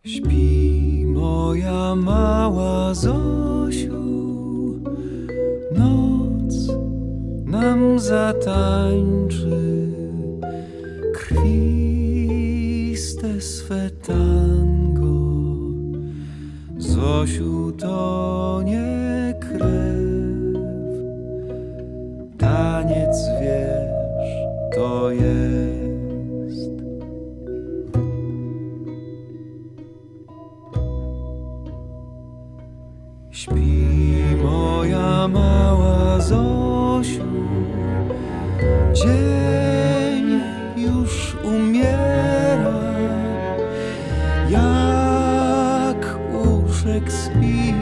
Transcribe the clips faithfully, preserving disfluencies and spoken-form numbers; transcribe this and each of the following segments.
Śpi moja mała Zosiu, noc nam zatańczy krwiste swe tango. Zosiu, to nie krew, taniec, wiesz, to jest. Śpi moja mała Zosiu, dzień już umiera, jak u Szekspira.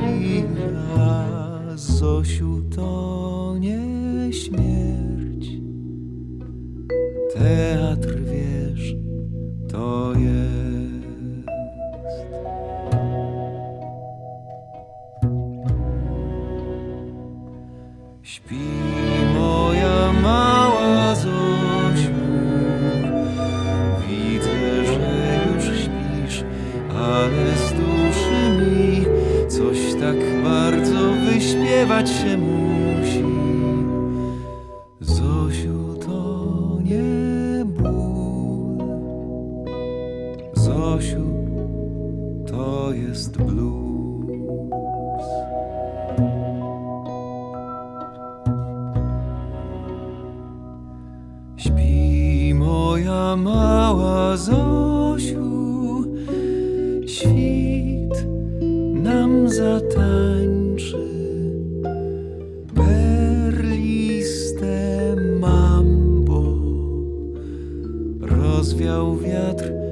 Zosiu, to nie śmierć, teatr, wiesz, to jest. Śpi moja mała Zosiu, widzę, że już śpisz, ale z duszy mi coś tak bardzo wyśpiewać się musi. Zosiu, to nie ból, Zosiu, to jest blues. Śpi moja mała Zosiu, świt nam zatańczy perliste mambo. Rozwiał wiatr